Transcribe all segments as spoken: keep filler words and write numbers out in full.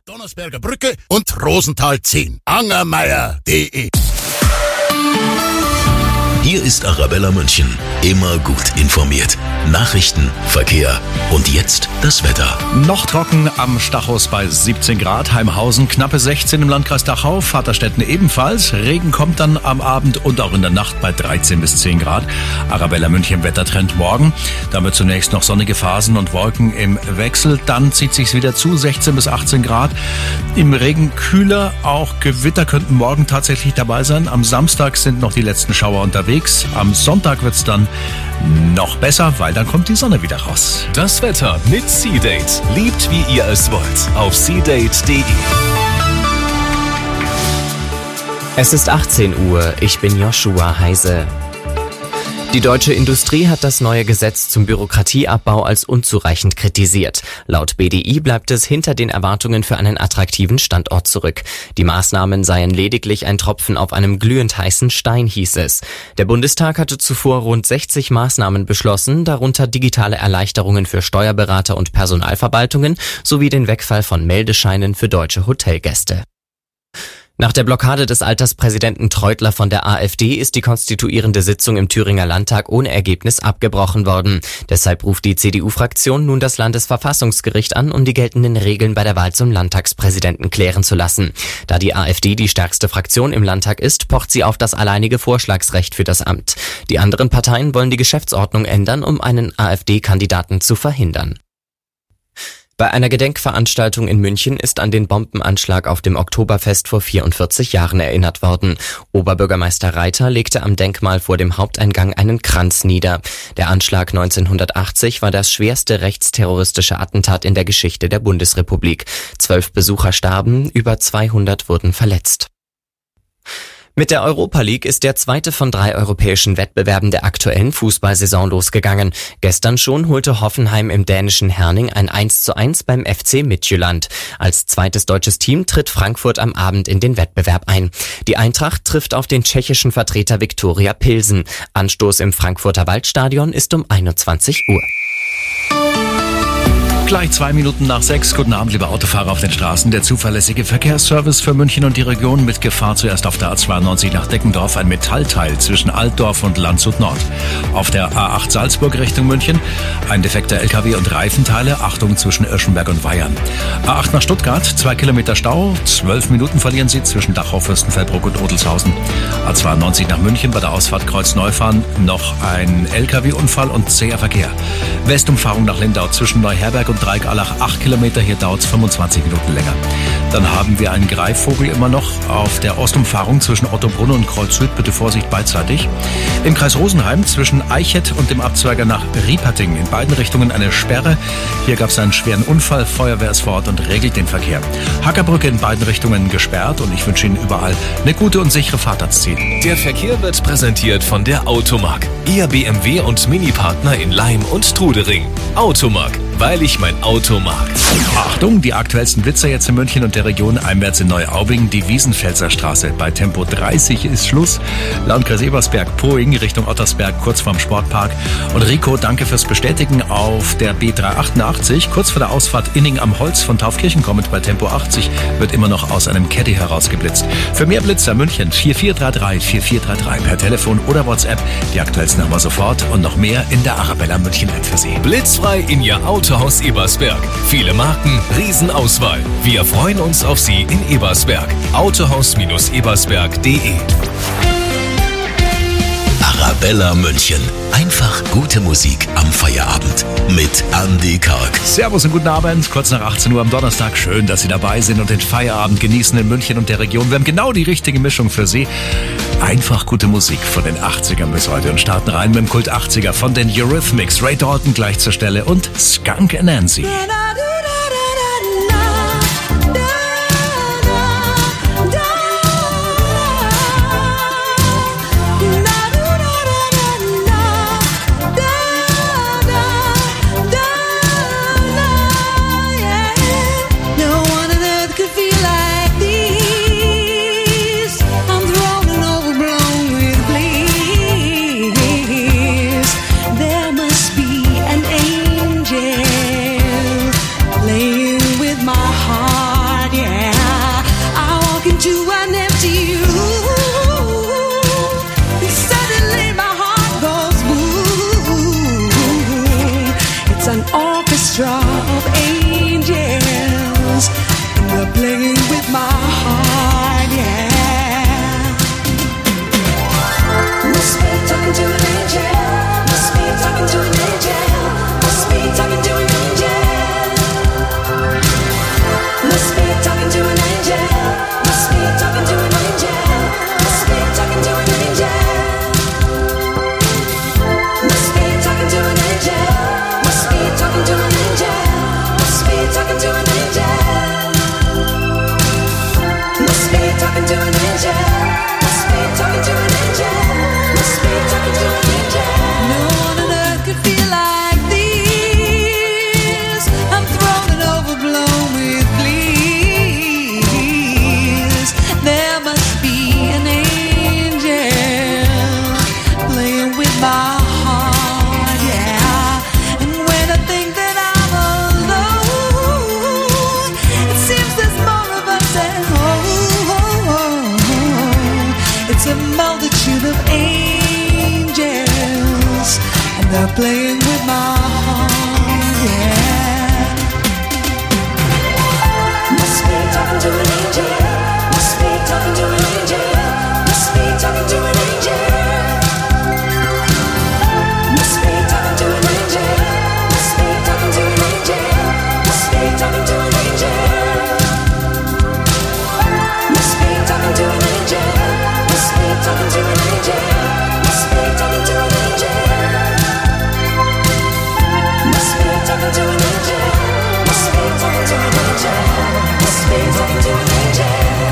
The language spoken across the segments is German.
Donnersberger Brücke und Rosenthal zehn. Angermeier punkt de. Hier ist Arabella München. Immer gut informiert. Nachrichten, Verkehr und jetzt das Wetter. Noch trocken am Stachus bei siebzehn Grad. Heimhausen knappe sechzehn im Landkreis Dachau. Vaterstetten ebenfalls. Regen kommt dann am Abend und auch in der Nacht bei dreizehn bis zehn Grad. Arabella München Wettertrend morgen. Dann wird zunächst noch sonnige Phasen und Wolken im Wechsel. Dann zieht sich's wieder zu. sechzehn bis achtzehn Grad. Im Regen kühler. Auch Gewitter könnten morgen tatsächlich dabei sein. Am Samstag sind noch die letzten Schauer unterwegs. Am Sonntag wird's dann noch besser, weil dann kommt die Sonne wieder raus. Das Wetter mit Seedate. Liebt, wie ihr es wollt. Auf seedate punkt de. Es ist achtzehn Uhr. Ich bin Joshua Heise. Die deutsche Industrie hat das neue Gesetz zum Bürokratieabbau als unzureichend kritisiert. Laut B D I bleibt es hinter den Erwartungen für einen attraktiven Standort zurück. Die Maßnahmen seien lediglich ein Tropfen auf einem glühend heißen Stein, hieß es. Der Bundestag hatte zuvor rund sechzig Maßnahmen beschlossen, darunter digitale Erleichterungen für Steuerberater und Personalverwaltungen sowie den Wegfall von Meldescheinen für deutsche Hotelgäste. Nach der Blockade des Alterspräsidenten Treutler von der AfD ist die konstituierende Sitzung im Thüringer Landtag ohne Ergebnis abgebrochen worden. Deshalb ruft die C D U-Fraktion nun das Landesverfassungsgericht an, um die geltenden Regeln bei der Wahl zum Landtagspräsidenten klären zu lassen. Da die AfD die stärkste Fraktion im Landtag ist, pocht sie auf das alleinige Vorschlagsrecht für das Amt. Die anderen Parteien wollen die Geschäftsordnung ändern, um einen AfD-Kandidaten zu verhindern. Bei einer Gedenkveranstaltung in München ist an den Bombenanschlag auf dem Oktoberfest vor vierundvierzig Jahren erinnert worden. Oberbürgermeister Reiter legte am Denkmal vor dem Haupteingang einen Kranz nieder. Der Anschlag neunzehnhundertachtzig war das schwerste rechtsterroristische Attentat in der Geschichte der Bundesrepublik. Zwölf Besucher starben, über zweihundert wurden verletzt. Mit der Europa League ist der zweite von drei europäischen Wettbewerben der aktuellen Fußballsaison losgegangen. Gestern schon holte Hoffenheim im dänischen Herning ein eins zu eins beim F C Midtjylland. Als zweites deutsches Team tritt Frankfurt am Abend in den Wettbewerb ein. Die Eintracht trifft auf den tschechischen Vertreter Viktoria Pilsen. Anstoß im Frankfurter Waldstadion ist um einundzwanzig Uhr. Gleich zwei Minuten nach sechs. Guten Abend, liebe Autofahrer auf den Straßen. Der zuverlässige Verkehrsservice für München und die Region mit Gefahr zuerst auf der A zweiundneunzig nach Deckendorf, ein Metallteil zwischen Altdorf und Landshut Nord. Auf der A acht Salzburg Richtung München ein defekter L K W und Reifenteile, Achtung zwischen Irschenberg und Weyern. A acht nach Stuttgart, zwei Kilometer Stau, zwölf Minuten verlieren Sie zwischen Dachau, Fürstenfeldbruck und Odelshausen. A zweiundneunzig nach München bei der Ausfahrt Kreuz Neufahren noch ein L K W-Unfall und zäher Verkehr. Westumfahrung nach Lindau zwischen Neuherberg und Dreieckallach, acht Kilometer, hier dauert es fünfundzwanzig Minuten länger. Dann haben wir einen Greifvogel immer noch auf der Ostumfahrung zwischen Ottobrunn und Kreuz Süd, bitte Vorsicht beidseitig. Im Kreis Rosenheim zwischen Eichett und dem Abzweiger nach Rieperting in beiden Richtungen eine Sperre. Hier gab es einen schweren Unfall, Feuerwehr ist vor Ort und regelt den Verkehr. Hackerbrücke in beiden Richtungen gesperrt und ich wünsche Ihnen überall eine gute und sichere Fahrt ans Ziel. Der Verkehr wird präsentiert von der Automark. Ihr B M W und Mini-Partner in Laim und Trudering. Automark, weil ich mein Auto mag. Achtung, die aktuellsten Blitzer jetzt in München und der Region einwärts in Neuaubing, die Wiesenfelser Straße. Bei Tempo dreißig ist Schluss. Landkreis Ebersberg, Poing Richtung Ottersberg, kurz vorm Sportpark. Und Rico, danke fürs Bestätigen auf der B dreihundertachtundachtzig. Kurz vor der Ausfahrt Inning am Holz von Taufkirchen kommend bei Tempo achtzig wird immer noch aus einem Caddy herausgeblitzt. Für mehr Blitzer München vier vier drei drei vier vier drei drei per Telefon oder WhatsApp. Die aktuellsten haben wir sofort und noch mehr in der Arabella München App für Sie. Blitzfrei in Ihr Autohaus Ebersberg. Viele Marken, Riesenauswahl. Wir freuen uns auf Sie in Ebersberg. Autohaus-ebersberg punkt de. Arabella München. Einfach gute Musik am Feierabend mit Andy Karg. Servus und guten Abend. Kurz nach achtzehn Uhr am Donnerstag. Schön, dass Sie dabei sind und den Feierabend genießen in München und der Region. Wir haben genau die richtige Mischung für Sie. Einfach gute Musik von den achtzigern bis heute und starten rein mit dem Kult achtziger von den Eurythmics. Ray Dalton gleich zur Stelle und Skunk Anansie. There must be an angel yeah. I walk into an empty room, and suddenly my heart goes boom. It's an orchestra of angels, and they're playing with my heart, yeah. Must be talking to an angel. Must be talking to an angel. Must be talking to an angel. Must be talking to an angel. Must be talking to an angel. Must be talking to an angel. Must be talking to an angel. Must be talking to an angel. Must be talking to an angel. Must be talking to an angel. Must be talking to an angel. Must be talking to an angel. No one on earth could feel like this. I'm thrown and overblown with bliss. There must be an angel playing with my heart, yeah. And when I think that I'm alone, it seems there's more of us at home. It's a multitude of angels, and they're playing with my heart, yeah. Must be talking to an angel. Must be talking to an angel. Must be talking to an angel. Must be talking to an angel. Must be talking to an angel. Must be talking to an angel. Must be talking to an angel. Must be talking to an angel. Must be talking to an angel. Must be talking to an angel. Must be talking to an angel. Must be talking to an angel.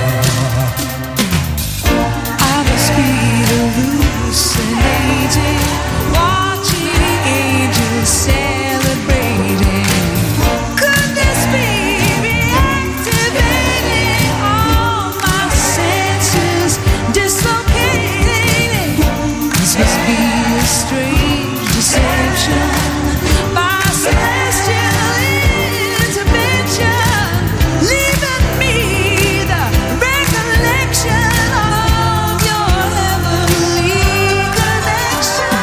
I must be hallucinating, watching angels celebrating. Could this be reactivating all my senses, dislocating? This must be a strange deception by celestial intervention, leaving me the recollection of your heavenly connection.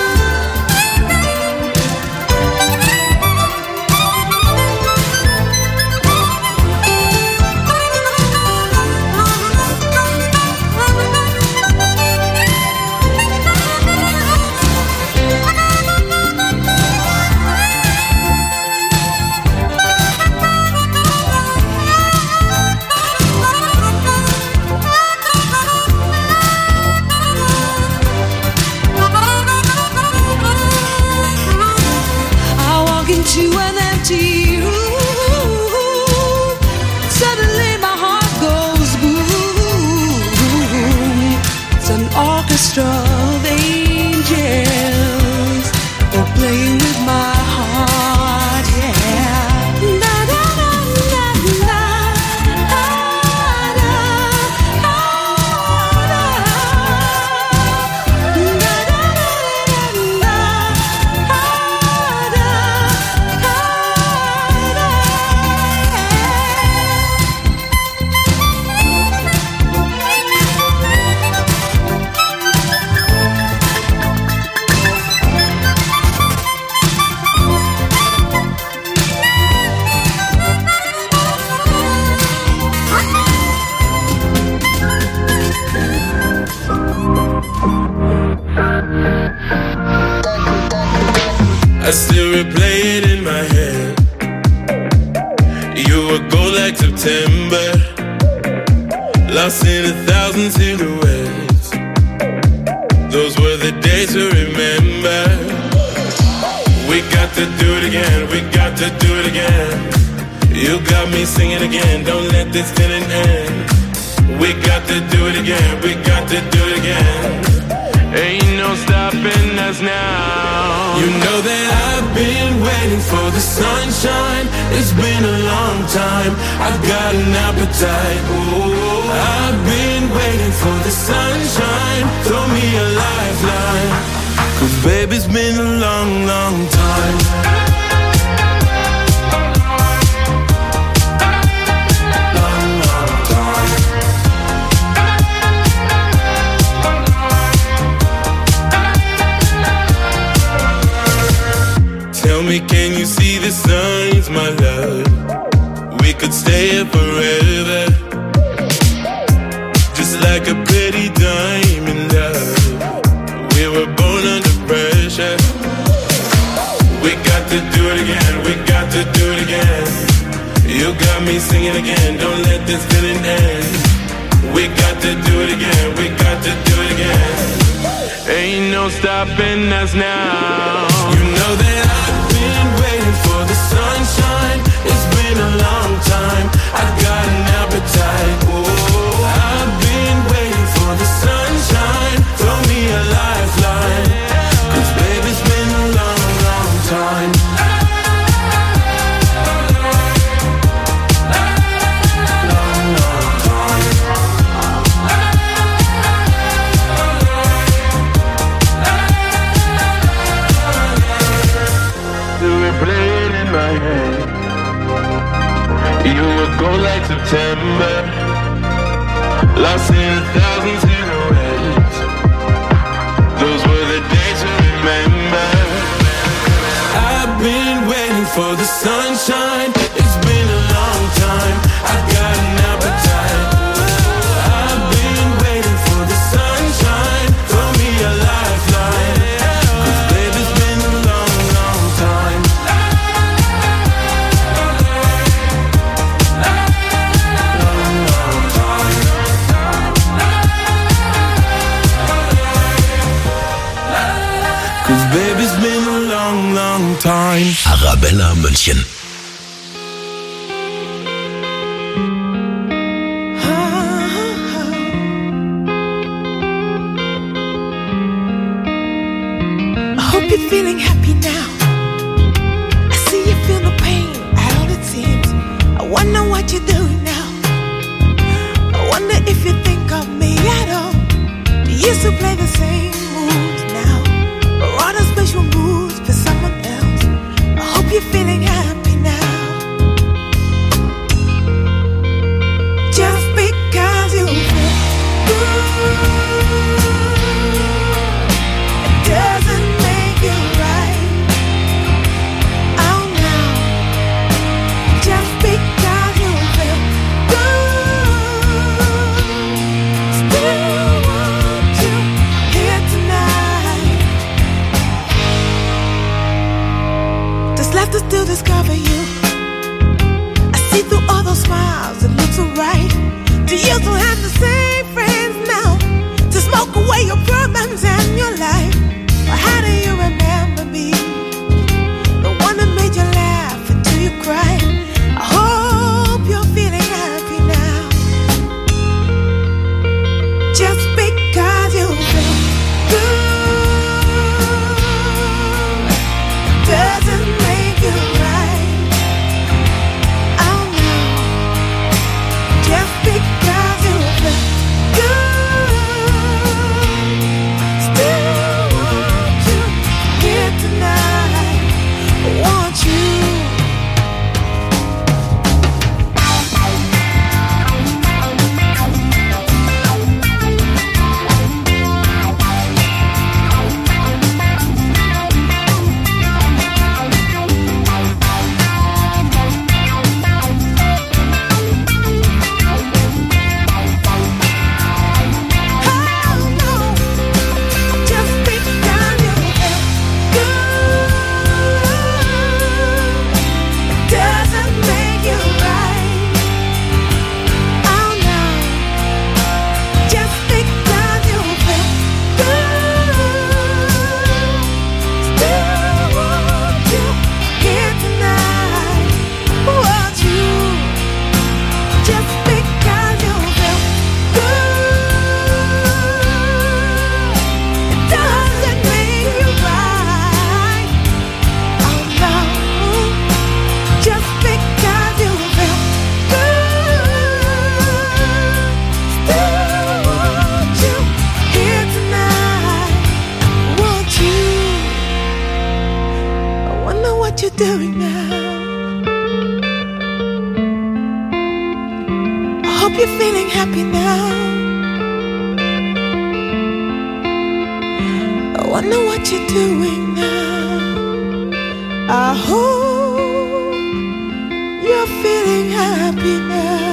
I walk into an empty room, suddenly my heart goes boom. It's an orchestra of angels, they're playing with my heart, yeah. Da, da, da, da, da, da, da, da, da. Da, da, da, da, da, da, da, I still replay it in my head. You were gold like September, lost in a thousand silhouettes. Those were the days to remember. We got to do it again, we got to do it again. You got me singing again, don't let this feeling end. We got to do it again, we got to do it again. Ain't no stopping us now. You know that I've been waiting for the sunshine. It's been a long time, I've got an appetite. Ooh, I've been waiting for the sunshine. Throw me a lifeline, 'cause baby, it's been a long, long time. Long me, can you see the signs, my love? We could stay here forever, just like a pretty diamond, love. We were born under pressure. We got to do it again, we got to do it again. You got me singing again, don't let this feeling end. We got to do it again, we got to do it again. Ain't no stopping us now. You know that I've been waiting for the sunshine. It's been a long time, I got an appetite. Whoa. I've been waiting for the sunshine. Throw me a lifeline, 'cause baby it's been a long, long time. You would go like September, lost in a thousand silhouettes. Those were the days to remember. I've been waiting for the sunshine. It's been a long time, I got an appetite. I've been waiting for the sunshine. Throw me a lifeline, 'cause baby it's been a long, long time. Baby, it's been a long, long time. Arabella München. I hope you're feeling happy now. I see you feel the pain at all it seems. I wonder what you're doing now. I wonder if you think of me at all. You used to play the same moves now. All the special moves for someone else. I hope you're feeling happy now. Just because you feel good, it doesn't make you right. Oh no. Just because you feel good, still want you here tonight. Just left us to discover you. I see through all those smiles, it looks so right. Do you still have the same friends now to smoke away your problems and your life? Or how do you remember me? The one that made you laugh until you cried. I hope you're feeling happy now. Just because you feel good doesn't make you right. Oh no. Just because you feel good, still want you here tonight. Want you. Doing now. I hope you're feeling happy now. I wonder what you're doing now. I I hope you're feeling happy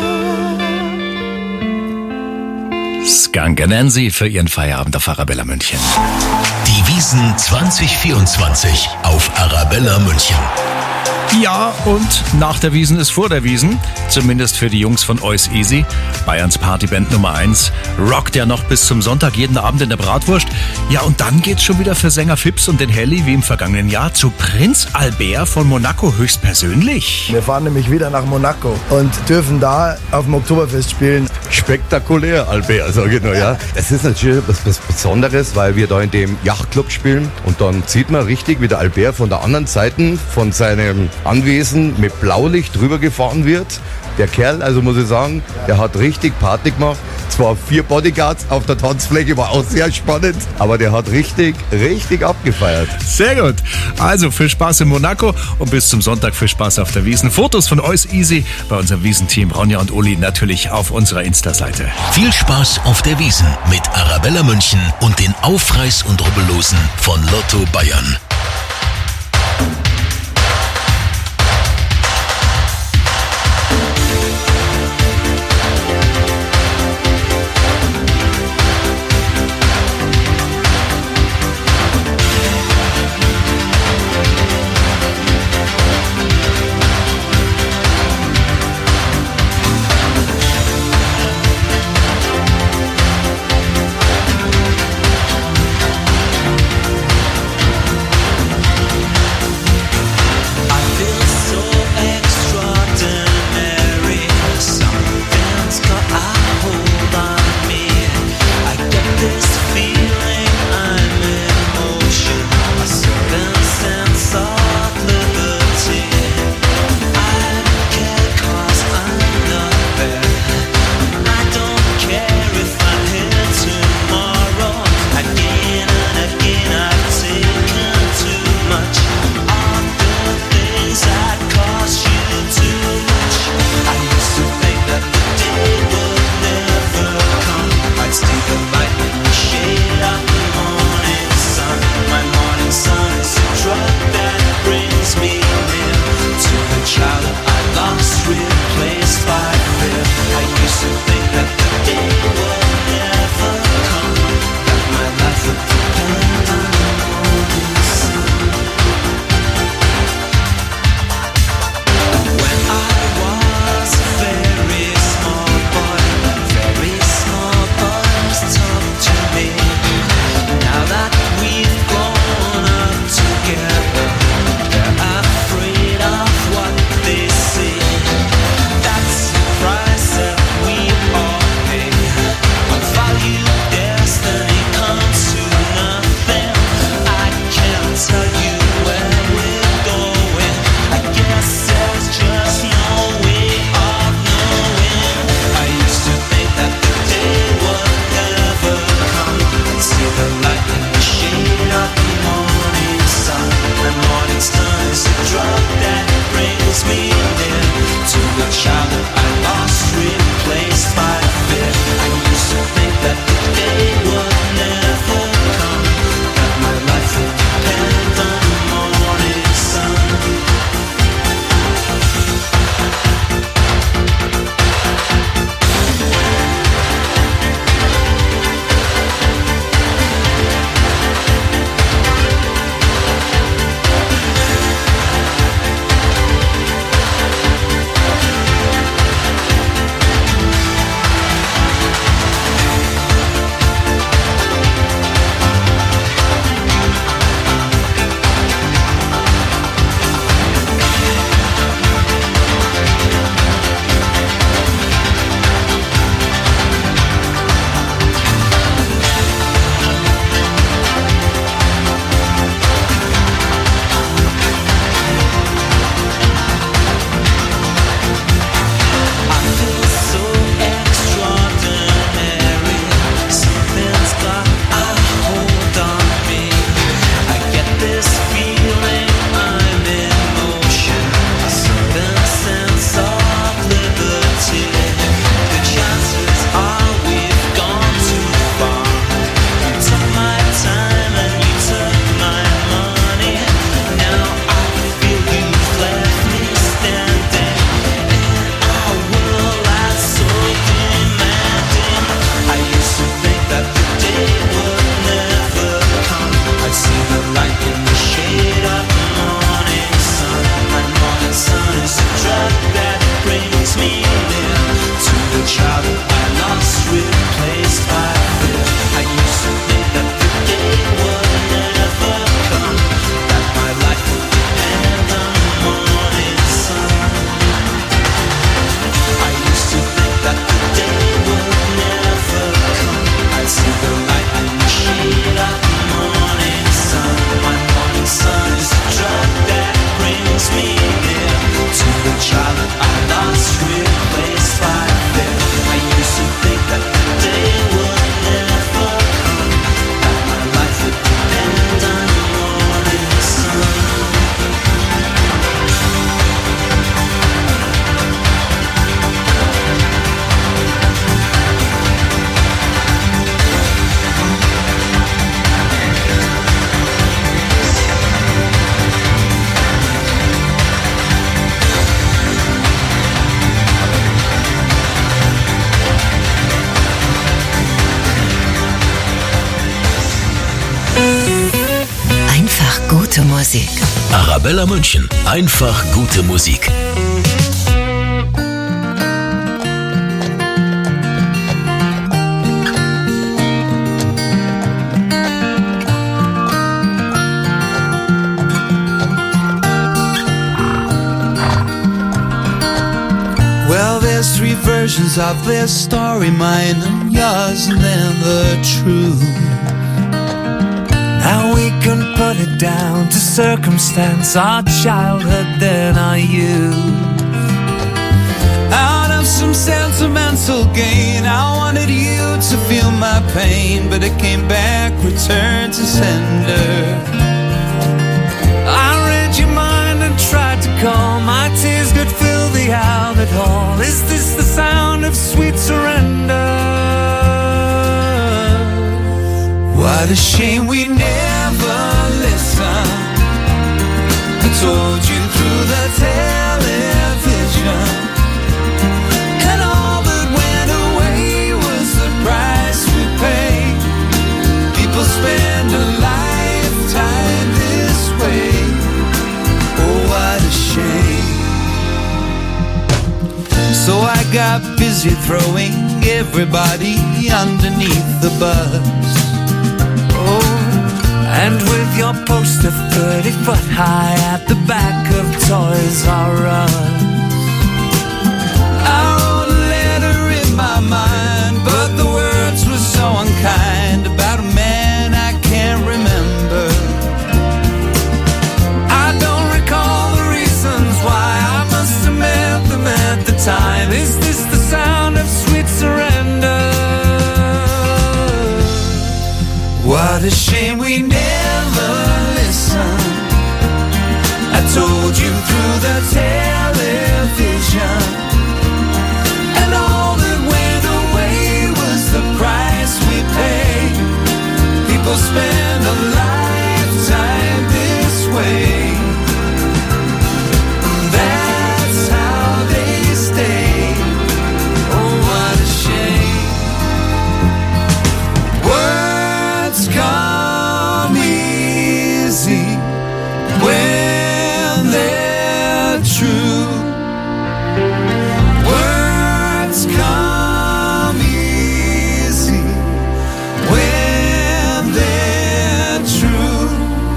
now. Skunk Anansi für ihren Feierabend auf Arabella München. Die Wiesn zwanzig vierundzwanzig auf Arabella München. Ja, und nach der Wiesn ist vor der Wiesn. Zumindest für die Jungs von Ois Easy. Bayerns Partyband Nummer eins. Rockt ja noch bis zum Sonntag jeden Abend in der Bratwurst. Ja, und dann geht's schon wieder für Sänger Fips und den Helly wie im vergangenen Jahr zu Prinz Albert von Monaco höchstpersönlich. Wir fahren nämlich wieder nach Monaco und dürfen da auf dem Oktoberfest spielen. Spektakulär, Albert, sage ich nur, ja. Es ist natürlich was, was Besonderes, weil wir da in dem Yachtclub spielen und dann sieht man richtig, wie der Albert von der anderen Seite von seinem Anwesen mit Blaulicht drüber gefahren wird. Der Kerl, also muss ich sagen, der hat richtig Party gemacht. Zwar vier Bodyguards auf der Tanzfläche, war auch sehr spannend, aber der hat richtig, richtig abgefeiert. Sehr gut. Also viel Spaß in Monaco und bis zum Sonntag viel Spaß auf der Wiesn. Fotos von Ois Easy bei unserem Wiesn-Team Ronja und Uli natürlich auf unserer Insta-Seite. Viel Spaß auf der Wiesn mit Arabella München und den Aufreiß- und Rubbellosen von Lotto Bayern. gute Musik. Arabella München. Einfach gute Musik. Well, there's three versions of this story, mine and yours, and then the truth. Now we can put it down to circumstance, our childhood, then our youth. Out of some sentimental gain, I wanted you to feel my pain, but it came back, returned to sender. I read your mind and tried to calm, my tears could fill the outlet hall. Is this the sound of sweet surrender? What a shame we never listened. I told you through the television, and all that went away was the price we paid. People spend a lifetime this way. Oh, what a shame. So I got busy throwing everybody underneath the bus. And with your poster thirty foot high at the back of Toys R Us, I wrote a letter in my mind, but the words were so unkind, about a man I can't remember. I don't recall the reasons why, I must have meant them at the time. Is this the sound of sweet surrender? What a shame we never listened. I told you through the television, and all that went away was the price we paid. People spend a lifetime this way. That's how they stay. Oh, what a shame. Words come easy when they're true. Words come easy when they're true.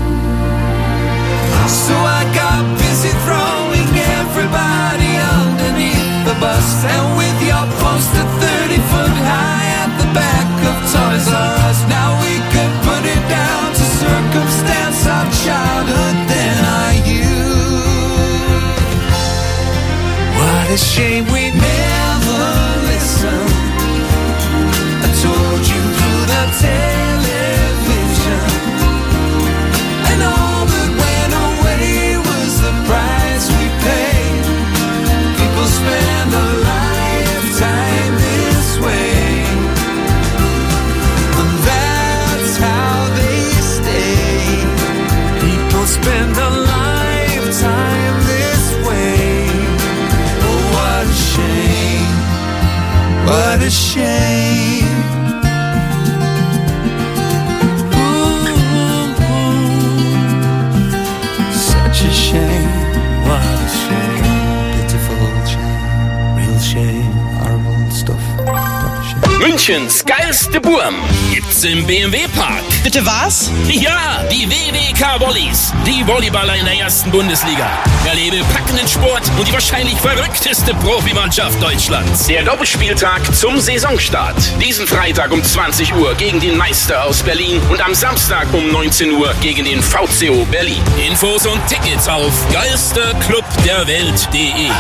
So I got busy throwing everybody underneath the bus, and with your poster thirty foot high at the back of Toys R Us, now we could put it down to circumstance, our childhood, then our youth. What a shame we never listened. I told you through the television, and all that went away was the price we paid. People spend a lifetime this way, and that's how they stay. People spend a lifetime this way. Oh, what a shame. What a shame. Ooh, ooh. Such a shame. What a shame. Pitiful shame. Real shame. Horrible stuff. What a shame. Münchens geilste Burm gibt's im B M W-Park. Bitte was? Ja, die W W K Volleys. Die Volleyballer in der ersten Bundesliga. Erlebe packenden Sport und die wahrscheinlich verrückteste Profimannschaft Deutschlands. Der Doppelspieltag zum Saisonstart. Diesen Freitag um zwanzig Uhr gegen den Meister aus Berlin und am Samstag um neunzehn Uhr gegen den V C O Berlin. Infos und Tickets auf geilsterclubderwelt punkt de.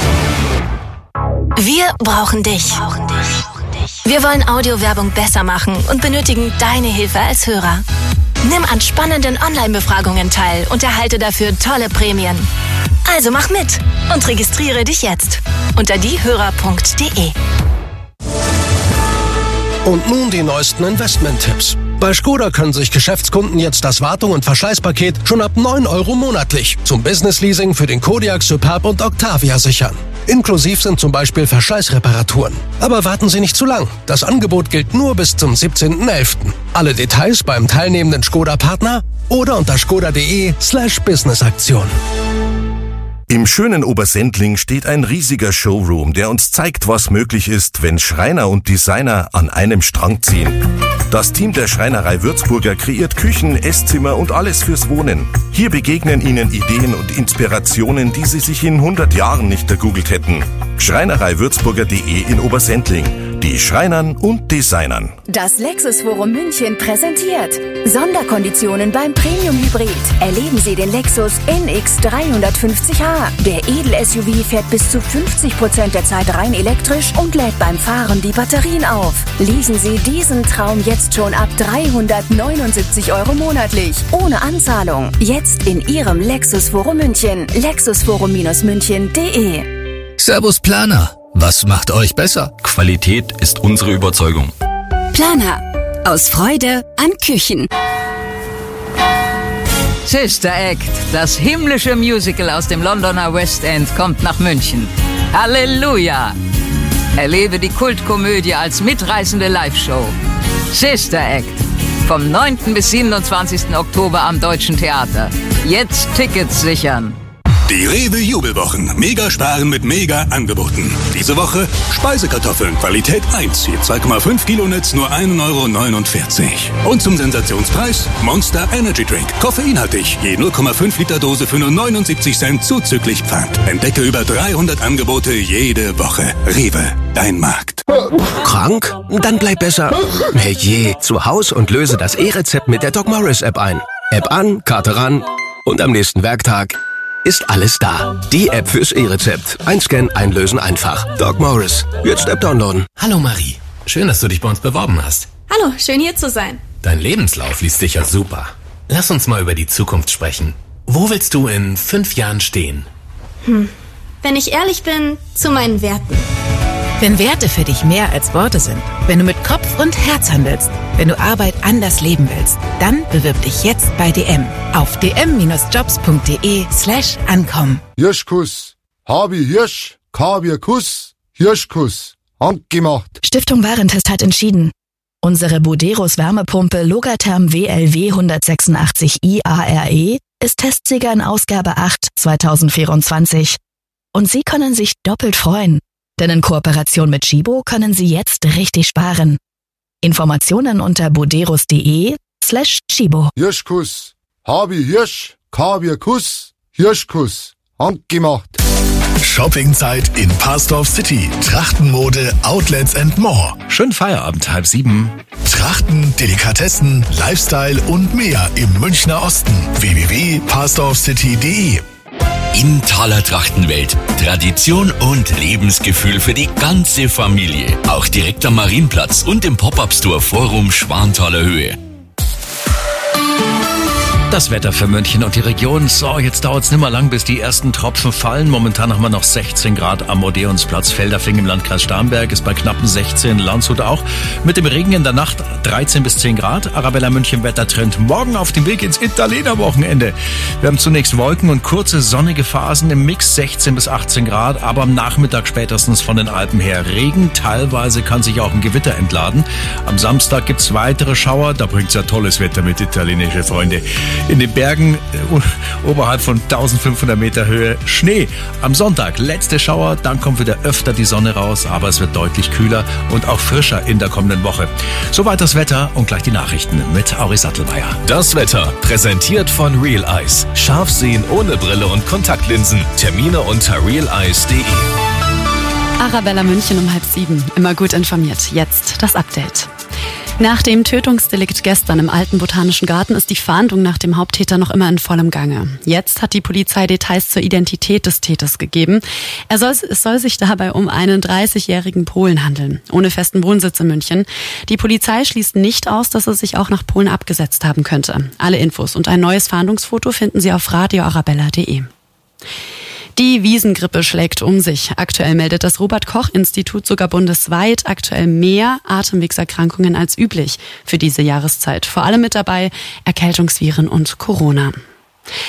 Wir brauchen dich. Wir wollen Audiowerbung besser machen und benötigen deine Hilfe als Hörer. Nimm an spannenden Online-Befragungen teil und erhalte dafür tolle Prämien. Also mach mit und registriere dich jetzt unter diehörer punkt de. Und nun die neuesten Investment-Tipps. Bei Skoda können sich Geschäftskunden jetzt das Wartung- und Verschleißpaket schon ab neun Euro monatlich zum Business-Leasing für den Kodiaq, Superb und Octavia sichern. Inklusiv sind zum Beispiel Verschleißreparaturen. Aber warten Sie nicht zu lang. Das Angebot gilt nur bis zum siebzehnten elften Alle Details beim teilnehmenden Skoda-Partner oder unter skoda.de slash businessaktion. Im schönen Obersendling steht ein riesiger Showroom, der uns zeigt, was möglich ist, wenn Schreiner und Designer an einem Strang ziehen. Das Team der Schreinerei Würzburger kreiert Küchen, Esszimmer und alles fürs Wohnen. Hier begegnen Ihnen Ideen und Inspirationen, die Sie sich in hundert Jahren nicht ergoogelt hätten. schreinerei würzburger punkt de in Obersendling. Die Schreinern und Designern. Das Lexus Forum München präsentiert Sonderkonditionen beim Premium Hybrid. Erleben Sie den Lexus N X dreihundertfünfzig H. Der Edel-S U V fährt bis zu fünfzig Prozent der Zeit rein elektrisch und lädt beim Fahren die Batterien auf. Leasen Sie diesen Traum jetzt schon ab dreihundertneunundsiebzig Euro monatlich. Ohne Anzahlung. Jetzt in Ihrem Lexus Forum München. lexusforum München punkt de. Servus Planer. Was macht euch besser? Qualität ist unsere Überzeugung. Planer. Aus Freude an Küchen. Sister Act, das himmlische Musical aus dem Londoner West End, kommt nach München. Halleluja! Erlebe die Kultkomödie als mitreißende Live-Show. Sister Act. Vom neunten bis siebenundzwanzigsten Oktober am Deutschen Theater. Jetzt Tickets sichern. Die Rewe Jubelwochen. Mega sparen mit mega Angeboten. Diese Woche Speisekartoffeln Qualität eins. Je zwei Komma fünf Kilo Netz nur ein Euro neunundvierzig. Und zum Sensationspreis Monster Energy Drink. Koffeinhaltig. Je null Komma fünf Liter Dose für nur neunundsiebzig Cent zuzüglich Pfand. Entdecke über dreihundert Angebote jede Woche. Rewe. Dein Markt. Krank? Dann bleib besser herrje zu Haus und löse das E-Rezept mit der Doc Morris App ein. App an, Karte ran und am nächsten Werktag ist alles da. Die App fürs E-Rezept. Einscannen, einlösen, einfach. Doc Morris. Jetzt App downloaden. Hallo Marie. Schön, dass du dich bei uns beworben hast. Hallo, schön hier zu sein. Dein Lebenslauf liest sicher super. Lass uns mal über die Zukunft sprechen. Wo willst du in fünf Jahren stehen? Hm. Wenn ich ehrlich bin, zu meinen Werten. Wenn Werte für dich mehr als Worte sind, wenn du mit Kopf und Herz handelst, wenn du Arbeit anders leben willst, dann bewirb dich jetzt bei D M auf d m jobs punkt de slash ankommen. Hirschkuss, Habi Hirsch, Kaviar Kuss, Hirschkuss, handgemacht. Stiftung Warentest hat entschieden. Unsere Buderus Wärmepumpe Logatherm W L W hundertsechsundachtzig I A R E ist Testsieger in Ausgabe acht zweitausendvierundzwanzig. Und Sie können sich doppelt freuen. Denn in Kooperation mit Schibo können Sie jetzt richtig sparen. Informationen unter buderus.de slash Schibo. Hirschkuss, Habi Hirsch, Kaviar Kuss, Hirschkuss, handgemacht. Shoppingzeit in Parsdorf City. Trachtenmode, Outlets and more. Schönen Feierabend, halb sieben. Trachten, Delikatessen, Lifestyle und mehr im Münchner Osten. w w w punkt parsdorf city punkt de. In Thaler Trachtenwelt. Tradition und Lebensgefühl für die ganze Familie. Auch direkt am Marienplatz und im Pop-Up-Store Forum Schwanthaler Höhe. Das Wetter für München und die Region. So, jetzt dauert es nicht mehr lang, bis die ersten Tropfen fallen. Momentan haben wir noch sechzehn Grad am Odeonsplatz. Felderfing im Landkreis Starnberg ist bei knappen sechzehn. Landshut auch. Mit dem Regen in der Nacht dreizehn bis zehn Grad. Arabella München Wettertrend. Morgen auf dem Weg ins Italiener Wochenende. Wir haben zunächst Wolken und kurze sonnige Phasen im Mix sechzehn bis achtzehn Grad. Aber am Nachmittag spätestens von den Alpen her Regen. Teilweise kann sich auch ein Gewitter entladen. Am Samstag gibt's weitere Schauer. Da bringt's ja tolles Wetter mit, italienische Freunde. In den Bergen äh, oberhalb von eintausendfünfhundert Meter Höhe Schnee. Am Sonntag letzte Schauer, dann kommt wieder öfter die Sonne raus, aber es wird deutlich kühler und auch frischer in der kommenden Woche. Soweit das Wetter und gleich die Nachrichten mit Auri Sattelmeier. Das Wetter präsentiert von Real Eyes. Scharf sehen ohne Brille und Kontaktlinsen. Termine unter real eyes punkt de. Arabella München um halb sieben. Immer gut informiert. Jetzt das Update. Nach dem Tötungsdelikt gestern im Alten Botanischen Garten ist die Fahndung nach dem Haupttäter noch immer in vollem Gange. Jetzt hat die Polizei Details zur Identität des Täters gegeben. Er soll, es soll sich dabei um einen dreißigjährigen Polen handeln, ohne festen Wohnsitz in München. Die Polizei schließt nicht aus, dass er sich auch nach Polen abgesetzt haben könnte. Alle Infos und ein neues Fahndungsfoto finden Sie auf radio arabella punkt de. Die Wiesengrippe schlägt um sich. Aktuell meldet das Robert-Koch-Institut sogar bundesweit aktuell mehr Atemwegserkrankungen als üblich für diese Jahreszeit. Vor allem mit dabei Erkältungsviren und Corona.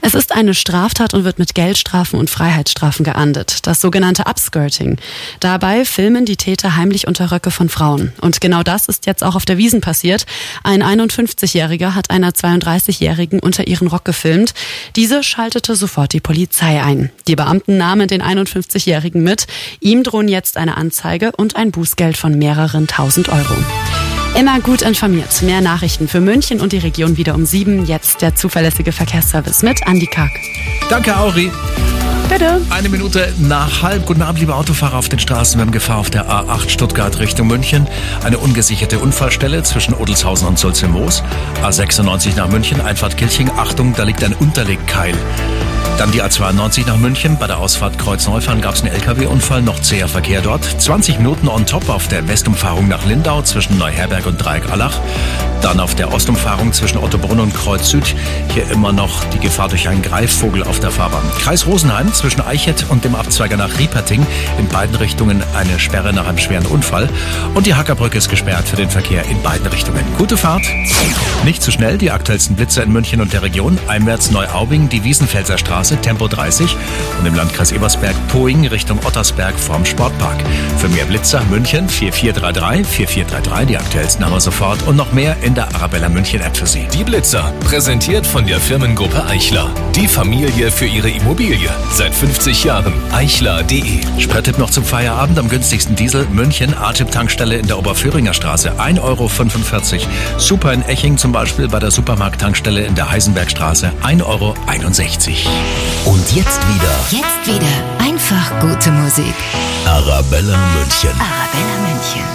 Es ist eine Straftat und wird mit Geldstrafen und Freiheitsstrafen geahndet. Das sogenannte Upskirting. Dabei filmen die Täter heimlich Unterröcke von Frauen. Und genau das ist jetzt auch auf der Wiesn passiert. Ein einundfünfzigjähriger hat einer zweiunddreißigjährigen unter ihren Rock gefilmt. Diese schaltete sofort die Polizei ein. Die Beamten nahmen den einundfünfzigjährigen mit. Ihm drohen jetzt eine Anzeige und ein Bußgeld von mehreren tausend Euro. Immer gut informiert. Mehr Nachrichten für München und die Region wieder um sieben. Jetzt der zuverlässige Verkehrsservice mit Andi Karg. Danke, Auri. Bitte. Eine Minute nach halb. Guten Abend, liebe Autofahrer auf den Straßen. Wir haben Gefahr auf der A acht Stuttgart Richtung München. Eine ungesicherte Unfallstelle zwischen Odelshausen und Sulzmoos. A sechsundneunzig nach München, Einfahrt Kilching. Achtung, da liegt ein Unterlegkeil. Dann die A zweiundneunzig nach München. Bei der Ausfahrt Kreuz-Neufahren gab es einen L K W-Unfall, noch zäher Verkehr dort. zwanzig Minuten on top auf der Westumfahrung nach Lindau zwischen Neuherberg und Dreieck-Allach. Dann auf der Ostumfahrung zwischen Ottobrunn und Kreuz Süd. Hier immer noch die Gefahr durch einen Greifvogel auf der Fahrbahn. Kreis Rosenheim zwischen Eichett und dem Abzweiger nach Rieperting. In beiden Richtungen eine Sperre nach einem schweren Unfall. Und die Hackerbrücke ist gesperrt für den Verkehr in beiden Richtungen. Gute Fahrt. Nicht zu schnell. Die aktuellsten Blitze in München und der Region. Einwärts Neuaubing, die Wiesenfelser Straße, Tempo dreißig. Und im Landkreis Ebersberg Poing Richtung Ottersberg vorm Sportpark. Für mehr Blitzer München vier vier drei drei, vier vier drei drei. Die aktuellsten haben wir sofort. Und noch mehr in der Arabella München App für Sie. Die Blitzer, präsentiert von der Firmengruppe Eichler. Die Familie für Ihre Immobilie. Seit fünfzig Jahren. Eichler punkt de. Sperrtipp noch zum Feierabend. Am günstigsten Diesel München, A-Tipp-Tankstelle in der Oberföhringer Straße. ein Euro fünfundvierzig. Super in Eching zum Beispiel bei der Supermarkt-Tankstelle in der Heisenbergstraße. ein Euro einundsechzig. Und jetzt wieder. Jetzt wieder einfach gute Musik. Arabella München. Arabella München.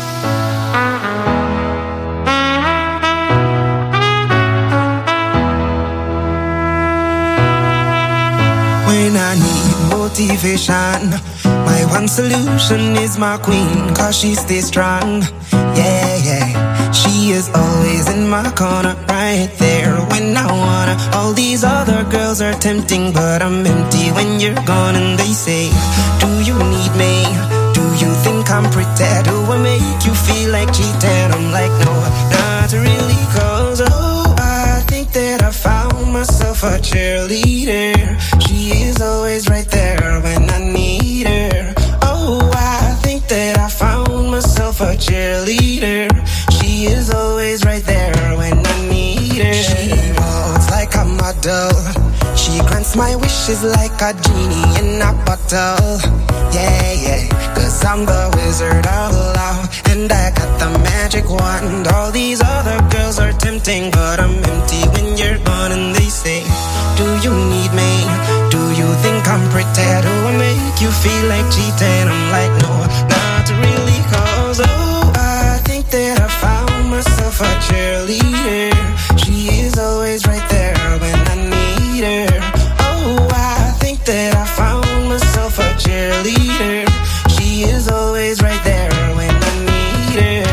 When I need motivation, my one solution is my queen, cause she stays strong. Yeah, yeah. She is always in my corner, right there when I wanna. All these other girls are tempting, but I'm empty when you're gone. And they say, do you need me? Do you think I'm pretty? Do I make you feel like cheating? I'm like, no, not really, cause oh, I think that I found myself a cheerleader. She is always right there when I need her. Oh, I think that I found myself a cheerleader. She is always right there when I need her. She walks like a model. She grants my wishes like a genie in a bottle. Yeah, yeah, cause I'm the wizard of love, and I got the magic wand. All these other girls are tempting, but I'm empty when you're gone. And they say, do you need me? Do you think I'm pretty? Do I make you feel like cheating? I'm like, no, not really, cause oh, I think that I found myself a cheerleader. She is always right there when I need her. Oh, I think that I found myself a cheerleader. She is always right there when I need her.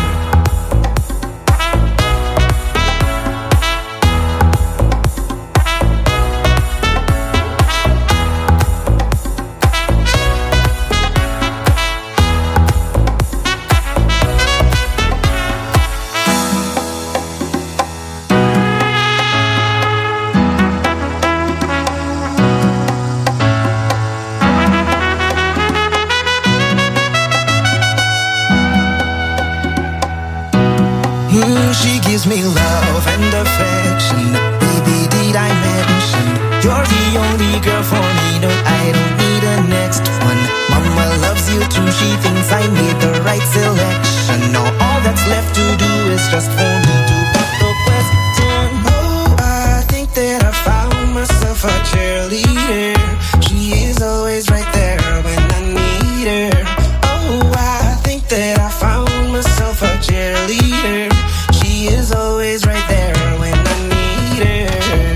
She gives me love and affection. Baby, did I mention you're the only girl for me? No, I don't need a next one. Mama loves you too. She thinks I made the right selection. Now all that's left to do is just for me to pop the question. Oh, I think that I found myself a cheerleader. She is always right there when I need her. Oh, I think that I found myself a cheerleader. She is always right there when I need her.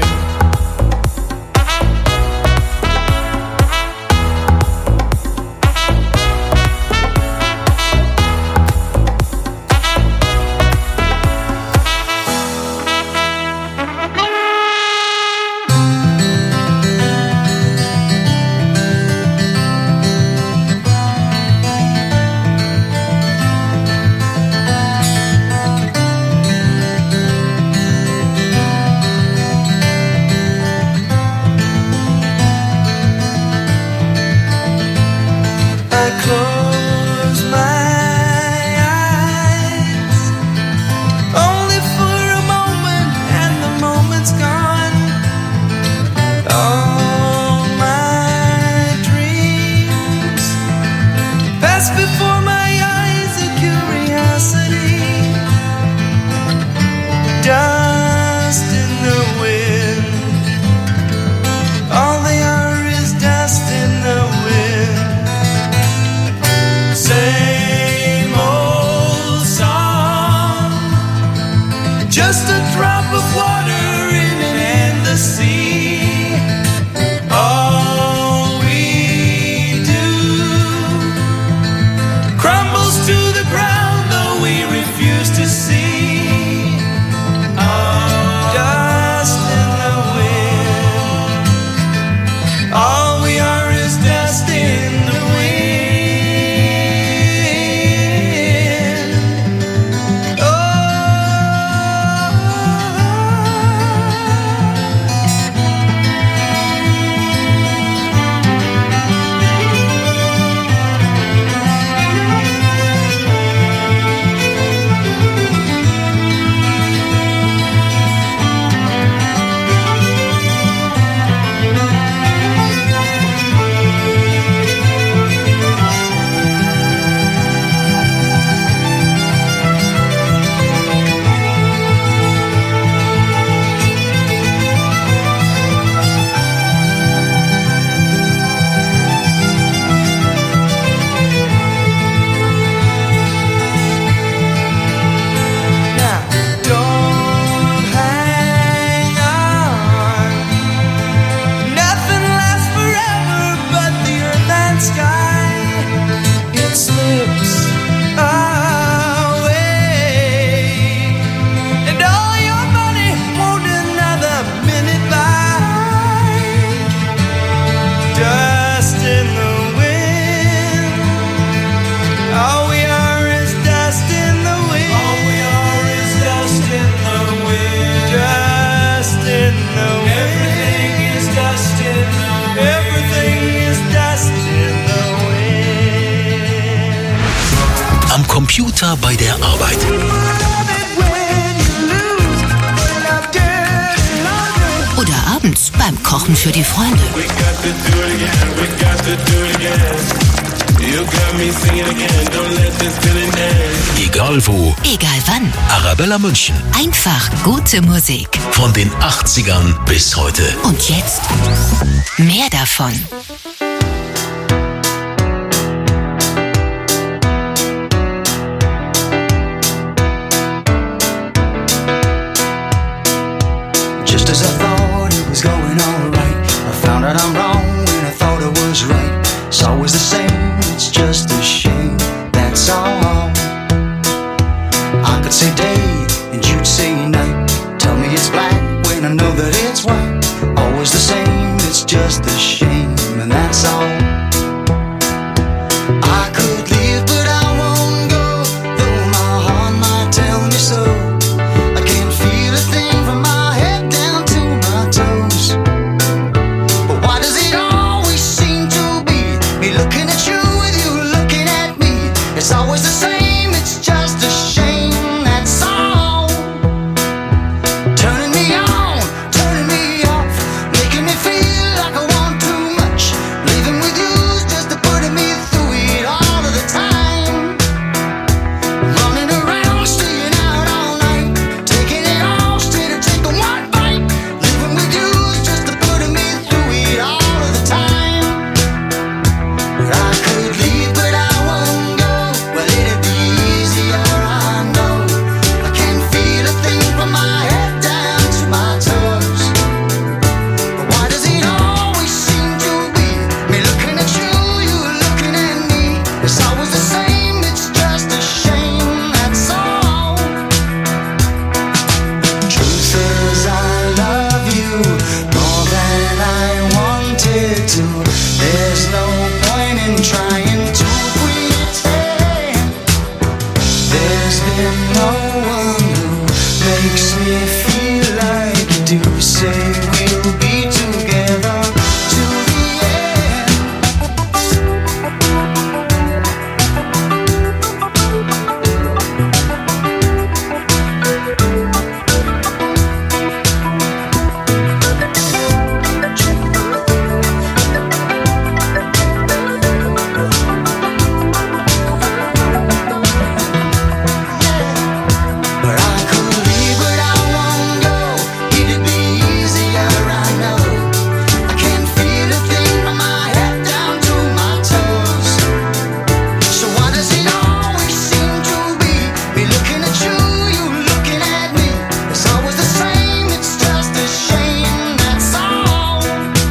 Computer bei der Arbeit. Oder abends beim Kochen für die Freunde. Egal wo, Egal wann. Arabella München. Einfach gute Musik. Von den achtzigern bis heute. Und jetzt mehr davon. Just as I thought it was going all right, I found out I'm wrong when I thought it was right. It's always the same, it's just a shame, that's all. I could say day and you'd say night. Tell me it's black when I know that it's white. Always the same, it's just a shame, and that's all. I could leave but I won't go, though my heart might tell me so. I can't feel a thing from my head down to my toes. But why does it always seem to be me looking at you with you looking at me? It's always the same, it's just a shame, that's all. Turning me on, turning me off, making me feel like I want too much. Leaving with you's just to putting me through it all of the time. Running around, staying out all night, taking it all straight to take the one bite. Leaving with you's just to putting me through it all of the time. But I could leave, but I won't go. Well, it'd be easier, I know. I can't feel a thing from my head down to my toes. But why does it always seem to be me looking at you, you looking at me? It's always the same, it's just a shame, that's all. Truth is I love you more than I wanted to. There's no point in trying to pretend. There's been no one who makes me feel like you do. Say we'll be together to the end. But I could leave, but I won't go. It'd be easier, I know. I can't feel a thing from my head down to my toes. So why does it always seem to be me looking at you, you looking at me? It's always the same, it's just a shame, that's all.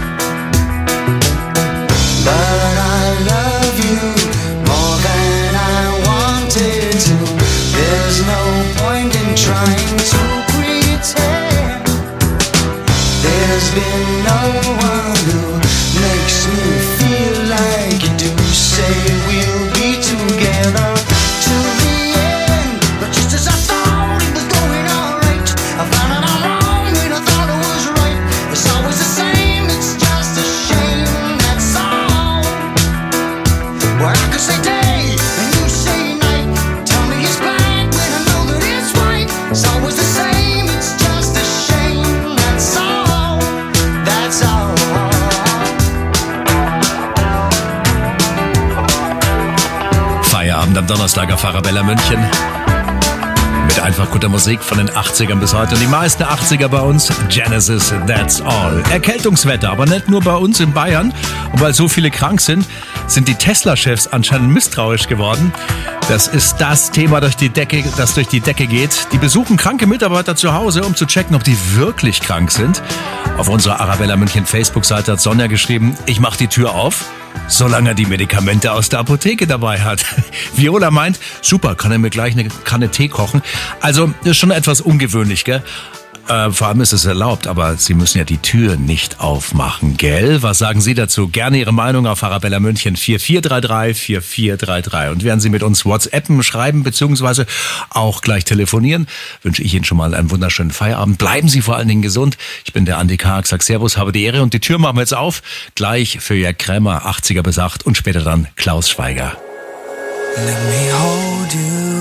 But I love you more than I wanted to. There's no point in trying to pretend. There's been no one who makes me feel like you do. Say we'll be together till the end. But just as I thought it was going all right, I found out I'm wrong when I thought it was right. It's always the same, it's just a shame, that's all. Well, I could say day and you say night. Tell me it's black when I know that it's white. It's always the same, it's just a shame, that's all. That's all. Feierabend am Donnerstag auf Arabella München. Mit einfach guter Musik von den achtzigern bis heute. Und die meisten achtziger bei uns, Genesis, That's All. Erkältungswetter, aber nicht nur bei uns in Bayern. Und weil so viele krank sind, sind die Tesla-Chefs anscheinend misstrauisch geworden. Das ist das Thema, durch die Decke, das durch die Decke geht. Die besuchen kranke Mitarbeiter zu Hause, um zu checken, ob die wirklich krank sind. Auf unserer Arabella München Facebook-Seite hat Sonja geschrieben, ich mach die Tür auf, solange er die Medikamente aus der Apotheke dabei hat. Viola meint, super, kann er mir gleich eine Kanne Tee kochen. Also, das ist schon etwas ungewöhnlich, gell? Äh, vor allem ist es erlaubt, aber Sie müssen ja die Tür nicht aufmachen, gell? Was sagen Sie dazu? Gerne Ihre Meinung auf Arabella München vier vier drei drei vier vier drei drei. Und während Sie mit uns WhatsAppen, schreiben beziehungsweise auch gleich telefonieren, wünsche ich Ihnen schon mal einen wunderschönen Feierabend. Bleiben Sie vor allen Dingen gesund. Ich bin der Andi Karg, sag Servus, habe die Ehre und die Tür machen wir jetzt auf. Gleich für Jörg Krämer, achtziger bis acht und später dann Klaus Schweiger. Let me hold you.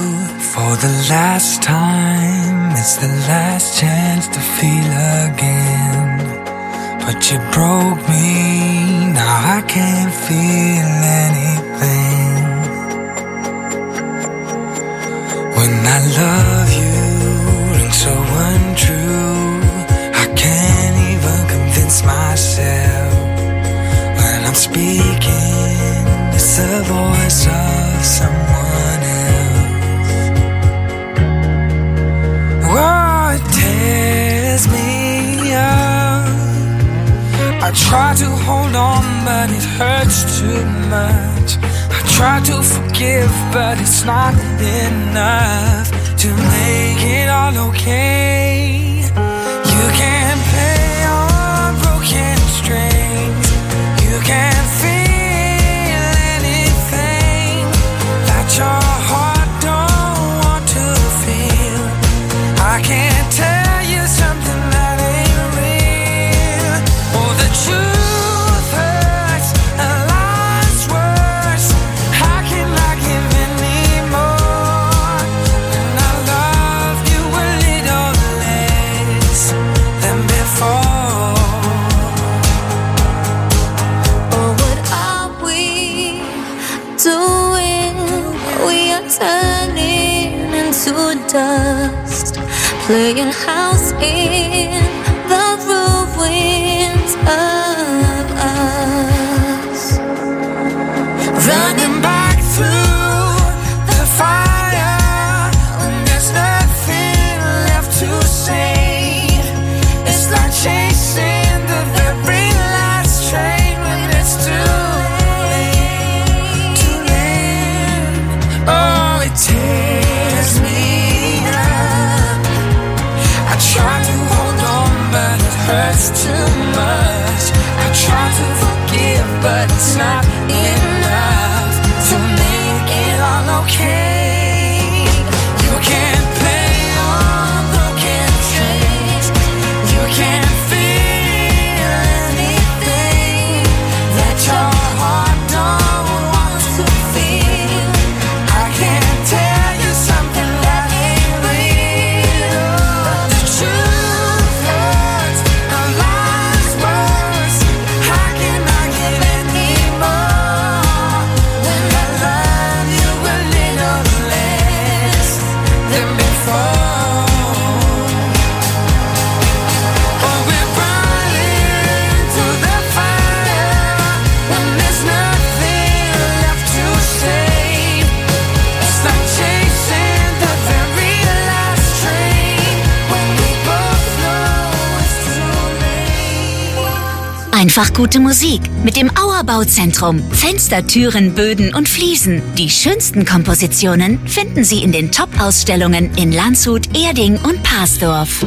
For the last time, it's the last chance to feel again. But you broke me, now I can't feel anything. When I love you, rings so untrue, I can't even convince myself. When I'm speaking, it's the voice of someone else. Oh, it tears me up. I try to hold on, but it hurts too much. I try to forgive, but it's not enough to make it all okay. You can't play on broken strings. You can't feel anything that your heart don't want to feel. I can't tell you something that ain't real. Oh, the truth hurts, and life's worse. How can I give anymore when I love you a little less than before? Oh, what are we doing? We are turning into dust, playing house in the ruins of us. Running back through the fire when there's nothing left to say. It's like chasing the very last train when it's too late, too late. Oh, it tears me up. I try to hold on, but it hurts too much. I try to forgive, but it's not enough to make it all okay. You can't play on broken strings. You can't feel anything that your heart don't want to feel. I can't tell you something that ain't real. The truth hurts, and life's worse. How can I give anymore when I love you a little less than before? Oh, we're running through the fire when there's nothing left to say. It's like chasing the very last train when we both know it's too late. Einfach gute Musik mit dem Auerbauzentrum. Fenster, Türen, Böden und Fliesen. Die schönsten Kompositionen finden Sie in den Top-Ausstellungen in Landshut, Erding und Parsdorf.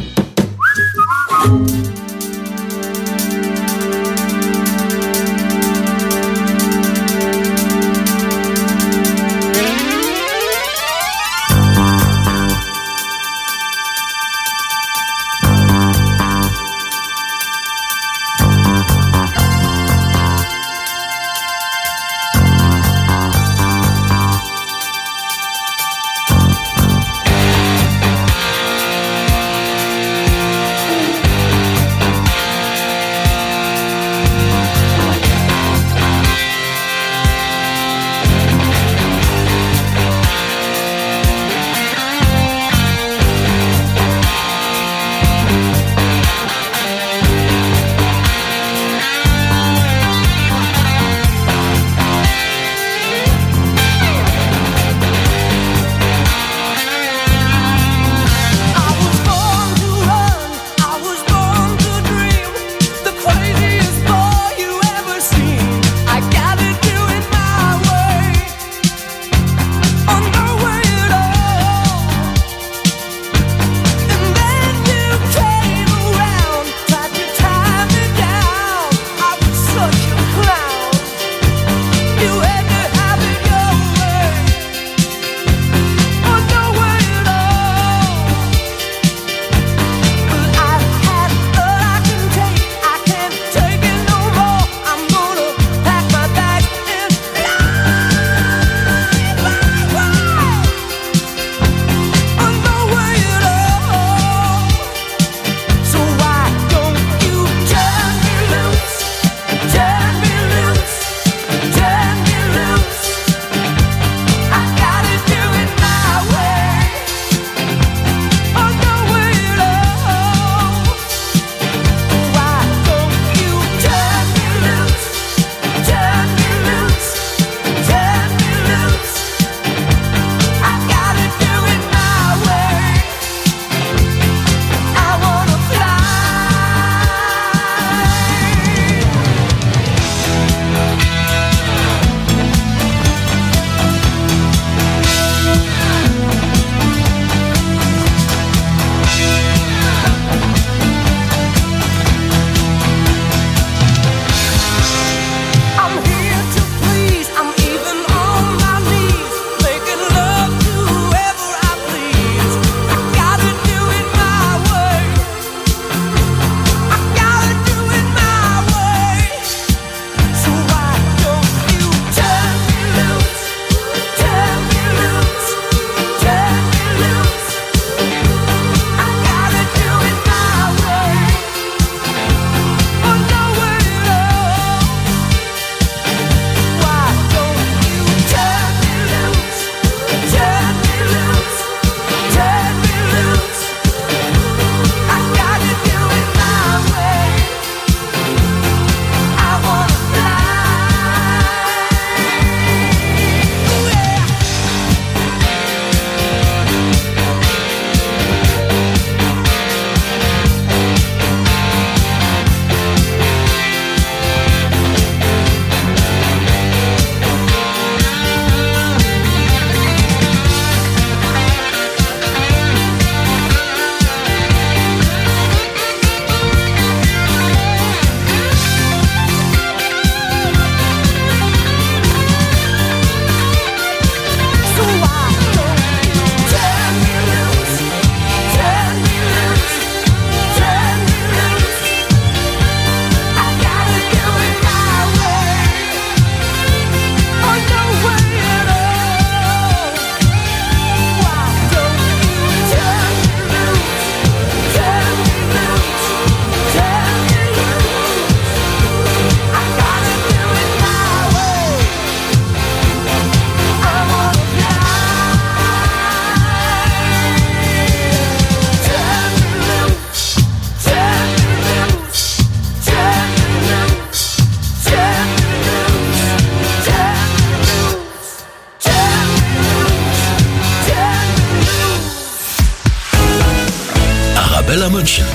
Arabella München.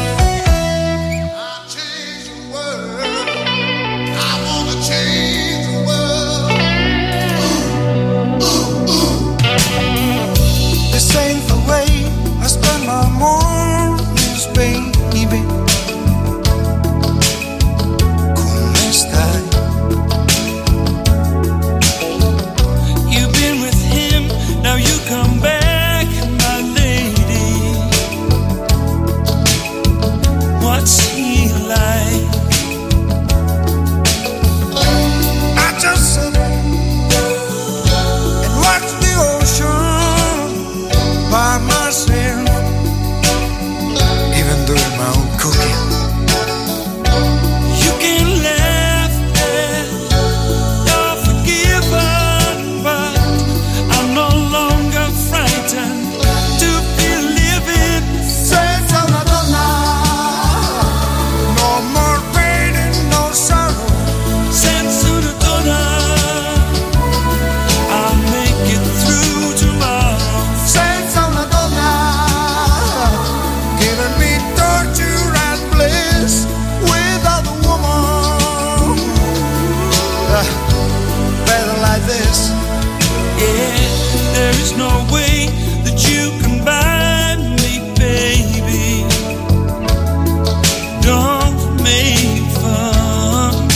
This ain't the way I spend my mornings, baby. ¿Cómo estás? You've been with him, now you come back, my lady. What's he like? I just sit and watch the ocean by myself, even doing my own cooking. You can laugh at you're forgiven, but I'm no longer frightened to be living. Senza Madonna, no more pain and no sorrow. Senza Madonna, I'll make it through tomorrow. Senza Madonna, giving me torture and bliss without a woman. Uh, better like this. Yeah, there is no way that you can buy me, baby. Don't make fun.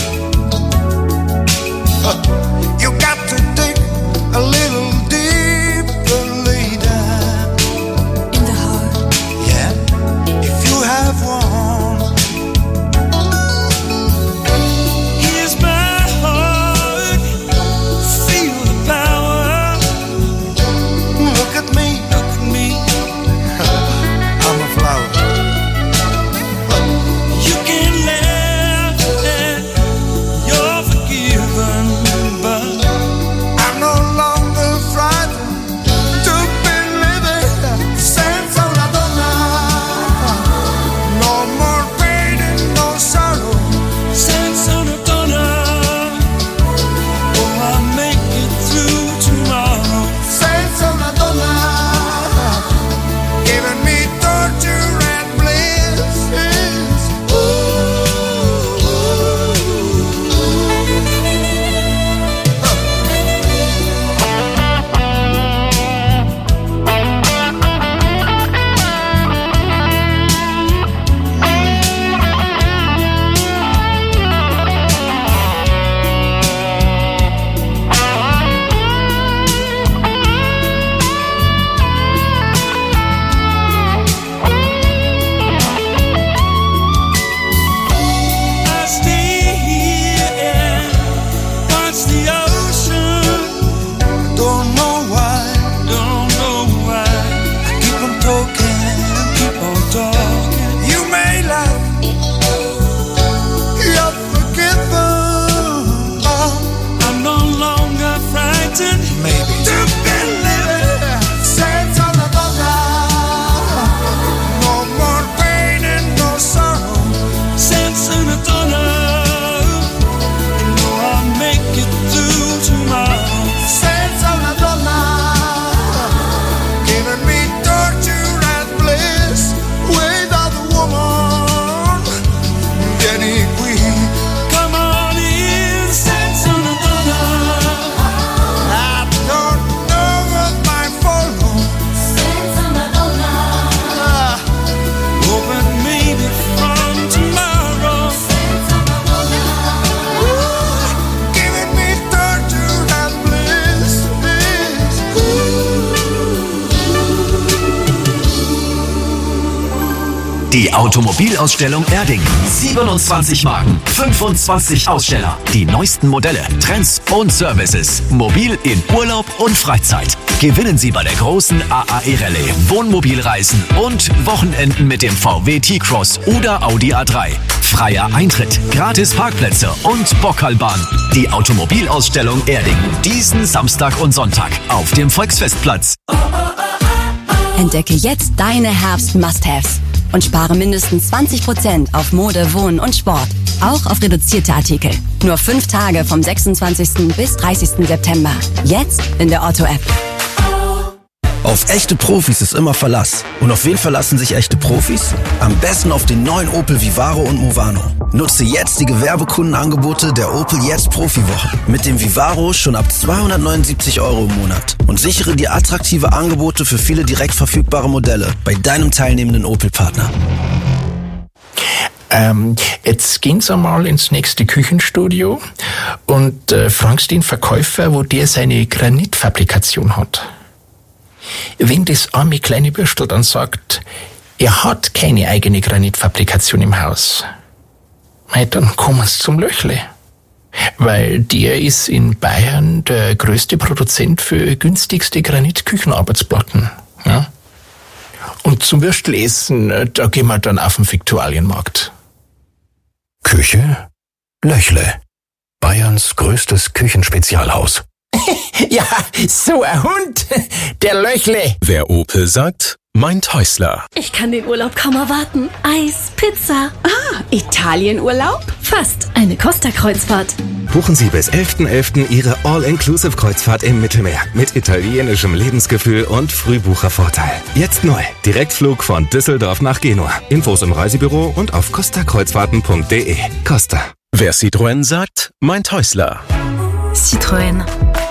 Uh, you got to dig a little deeper later. In the heart. Yeah, if you have one. Here's my heart. Feel the power. Look at me. Look at me. I'm a flower. You can laugh and you're forgiven, but I'm no longer frightened to be living. Senza una donna, no more pain and no sorrow. Senza una donna, oh, I'll make it through tomorrow. Senza una donna, giving me torture and bliss. I stay here and watch the ocean. Don't know why, don't know why. I keep on talking, keep on talking. You may laugh, you're forgiven. Oh, I'm no longer frightened. Maybe to be living. Senza una donna, no more pain and no sorrow. Senza una donna, you know I'll make it through tomorrow. Senza una donna, giving me torture and bliss without a woman. Vieni qui, come on in. Senza una donna, I don't know what might follow. Senza una donna, hoping maybe from tomorrow. Senza una donna, giving me torture and bliss. Die Automobilausstellung Erding. siebenundzwanzig Marken, fünfundzwanzig Aussteller. Die neuesten Modelle, Trends und Services. Mobil in Urlaub und Freizeit. Gewinnen Sie bei der großen A A E Rallye, Wohnmobilreisen und Wochenenden mit dem V W T-Cross oder Audi A drei. Freier Eintritt, gratis Parkplätze und Bockerlbahn. Die Automobilausstellung Erding. Diesen Samstag und Sonntag auf dem Volksfestplatz. Entdecke jetzt deine Herbst-Must-Haves und spare mindestens zwanzig Prozent auf Mode, Wohnen und Sport. Auch auf reduzierte Artikel. Nur fünf Tage vom sechsundzwanzigsten bis dreißigsten September. Jetzt in der Otto-App. Auf echte Profis ist immer Verlass. Und auf wen verlassen sich echte Profis? Am besten auf den neuen Opel Vivaro und Movano. Nutze jetzt die Gewerbekundenangebote der Opel Jetzt Profiwoche. Mit dem Vivaro schon ab zweihundertneunundsiebzig Euro im Monat. Und sichere dir attraktive Angebote für viele direkt verfügbare Modelle bei deinem teilnehmenden Opel-Partner. Ähm, jetzt gehen Sie mal ins nächste Küchenstudio und äh, fragen Sie den Verkäufer, wo der seine Granitfabrikation hat. Wenn das arme kleine Bürstel dann sagt, er hat keine eigene Granitfabrikation im Haus, dann kommen Sie zum Löchle. Weil der ist in Bayern der größte Produzent für günstigste Granitküchenarbeitsplatten. Ja? Und zum Würstelessen, da gehen wir dann auf den Viktualienmarkt. Küche? Löchle. Bayerns größtes Küchenspezialhaus. Ja, so ein Hund, der Löchle. Wer Opel sagt, meint Häusler. Ich kann den Urlaub kaum erwarten. Eis, Pizza. Ah, Italienurlaub? Fast eine Costa-Kreuzfahrt. Buchen Sie bis elften elften Ihre All-Inclusive-Kreuzfahrt im Mittelmeer mit italienischem Lebensgefühl und Frühbuchervorteil. Jetzt neu. Direktflug von Düsseldorf nach Genua. Infos im Reisebüro und auf costa kreuzfahrten punkt de. Costa. Wer Citroën sagt, meint Häusler. Citroën.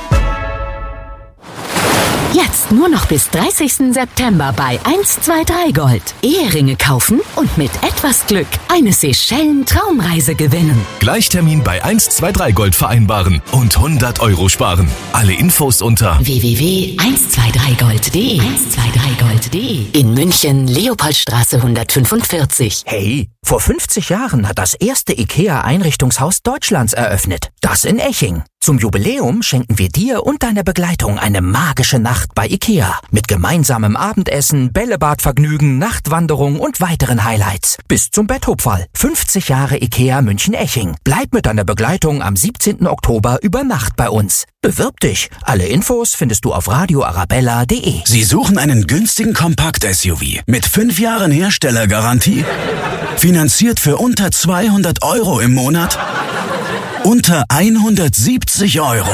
Jetzt nur noch bis dreißigsten September bei eins zwei drei Gold. Eheringe kaufen und mit etwas Glück eine Seychellen-Traumreise gewinnen. Gleichtermin bei eins zwei drei Gold vereinbaren und hundert Euro sparen. Alle Infos unter w w w punkt eins zwei drei gold punkt de. eins zwei drei gold punkt de. In München, Leopoldstraße hundertfünfundvierzig. Hey, vor fünfzig Jahren hat das erste IKEA-Einrichtungshaus Deutschlands eröffnet. Das in Eching. Zum Jubiläum schenken wir dir und deiner Begleitung eine magische Nacht bei IKEA. Mit gemeinsamem Abendessen, Bällebadvergnügen, Nachtwanderung und weiteren Highlights. Bis zum Betthupferl. fünfzig Jahre IKEA München-Eching. Bleib mit deiner Begleitung am siebzehnten Oktober über Nacht bei uns. Bewirb dich. Alle Infos findest du auf radio arabella punkt de. Sie suchen einen günstigen Kompakt-S U V mit fünf Jahren Herstellergarantie? Finanziert für unter zweihundert Euro im Monat? Unter hundertsiebzig Euro.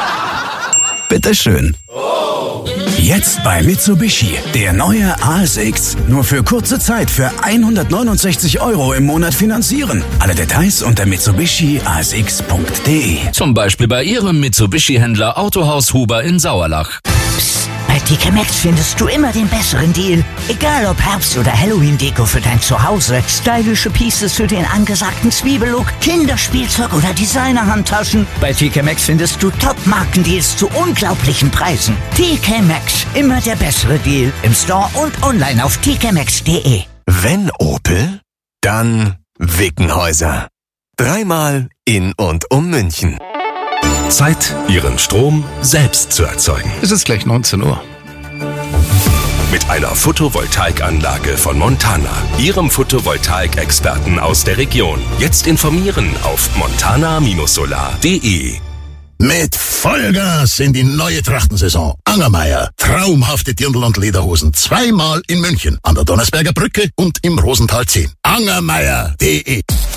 Bitteschön. Jetzt bei Mitsubishi. Der neue A S X. Nur für kurze Zeit für hundertneunundsechzig Euro im Monat finanzieren. Alle Details unter mitsubishi a s x punkt de. Zum Beispiel bei Ihrem Mitsubishi-Händler Autohaus Huber in Sauerlach. Psst, bei T K Maxx findest du immer den besseren Deal. Egal ob Herbst- oder Halloween-Deko für dein Zuhause, stylische Pieces für den angesagten Zwiebellook, Kinderspielzeug oder Designer-Handtaschen. Bei T K Maxx findest du Top-Markendeals zu unglaublichen Preisen. T K Maxx, immer der bessere Deal. Im Store und online auf t k maxx punkt de. Wenn Opel, dann Wickenhäuser. Dreimal in und um München. Zeit, Ihren Strom selbst zu erzeugen. Es ist gleich neunzehn Uhr. Mit einer Photovoltaikanlage von Montana, Ihrem Photovoltaik-Experten aus der Region. Jetzt informieren auf montana solar punkt de. Mit Vollgas in die neue Trachtensaison. Angermeier, traumhafte Dirndl und Lederhosen. Zweimal in München, an der Donnersberger Brücke und im Rosental zehn. angermeier punkt de.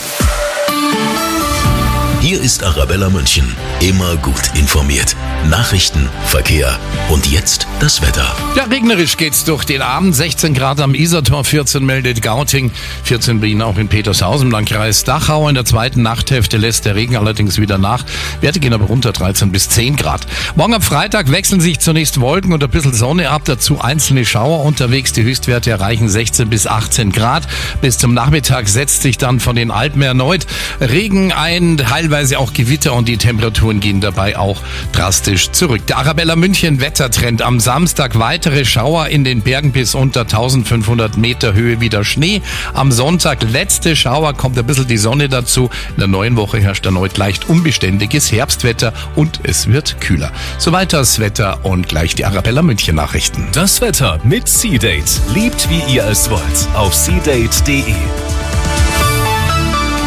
Hier ist Arabella München. Immer gut informiert. Nachrichten, Verkehr und jetzt das Wetter. Ja, regnerisch geht's durch den Abend. sechzehn Grad am Isartor, vierzehn meldet Gauting, vierzehn Berlin auch in Petershausen im Landkreis Dachau. In der zweiten Nachthälfte lässt der Regen allerdings wieder nach. Werte gehen aber runter, dreizehn bis zehn Grad. Morgen am Freitag wechseln sich zunächst Wolken und ein bisschen Sonne ab. Dazu einzelne Schauer unterwegs. Die Höchstwerte erreichen sechzehn bis achtzehn Grad. Bis zum Nachmittag setzt sich dann von den Alpen erneut Regen ein, teilweise auch Gewitter und die Temperaturen gehen dabei auch drastisch zurück. Der Arabella München Wettertrend. Am Samstag weitere Schauer in den Bergen bis unter eintausendfünfhundert Meter Höhe, wieder Schnee. Am Sonntag letzte Schauer, kommt ein bisschen die Sonne dazu. In der neuen Woche herrscht erneut leicht unbeständiges Herbstwetter und es wird kühler. Soweit das Wetter und gleich die Arabella München Nachrichten. Das Wetter mit Sea-Date. Liebt wie ihr es wollt. Auf sea date punkt de.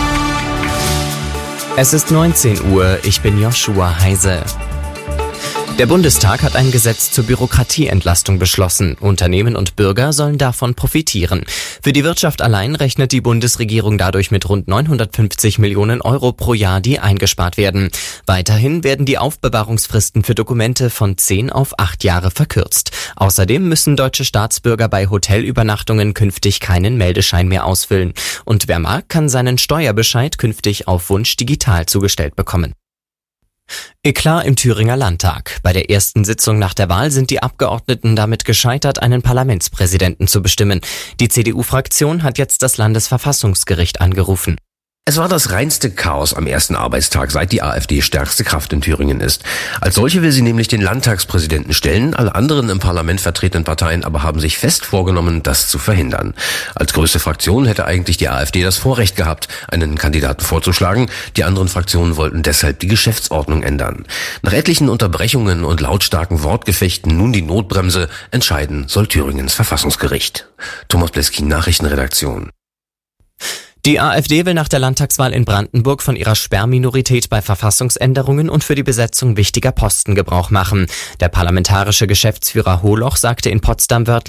Es ist neunzehn Uhr, ich bin Joshua Heise. Der Bundestag hat ein Gesetz zur Bürokratieentlastung beschlossen. Unternehmen und Bürger sollen davon profitieren. Für die Wirtschaft allein rechnet die Bundesregierung dadurch mit rund neunhundertfünfzig Millionen Euro pro Jahr, die eingespart werden. Weiterhin werden die Aufbewahrungsfristen für Dokumente von zehn auf acht Jahre verkürzt. Außerdem müssen deutsche Staatsbürger bei Hotelübernachtungen künftig keinen Meldeschein mehr ausfüllen. Und wer mag, kann seinen Steuerbescheid künftig auf Wunsch digital zugestellt bekommen. Eklat im Thüringer Landtag. Bei der ersten Sitzung nach der Wahl sind die Abgeordneten damit gescheitert, einen Parlamentspräsidenten zu bestimmen. Die C D U-Fraktion hat jetzt das Landesverfassungsgericht angerufen. Es war das reinste Chaos am ersten Arbeitstag, seit die AfD stärkste Kraft in Thüringen ist. Als solche will sie nämlich den Landtagspräsidenten stellen, alle anderen im Parlament vertretenen Parteien aber haben sich fest vorgenommen, das zu verhindern. Als größte Fraktion hätte eigentlich die AfD das Vorrecht gehabt, einen Kandidaten vorzuschlagen. Die anderen Fraktionen wollten deshalb die Geschäftsordnung ändern. Nach etlichen Unterbrechungen und lautstarken Wortgefechten nun die Notbremse, entscheiden soll Thüringens Verfassungsgericht. Thomas Bleskin, Nachrichtenredaktion. Die AfD will nach der Landtagswahl in Brandenburg von ihrer Sperrminorität bei Verfassungsänderungen und für die Besetzung wichtiger Posten Gebrauch machen. Der parlamentarische Geschäftsführer Holoch sagte in Potsdam wörtlich,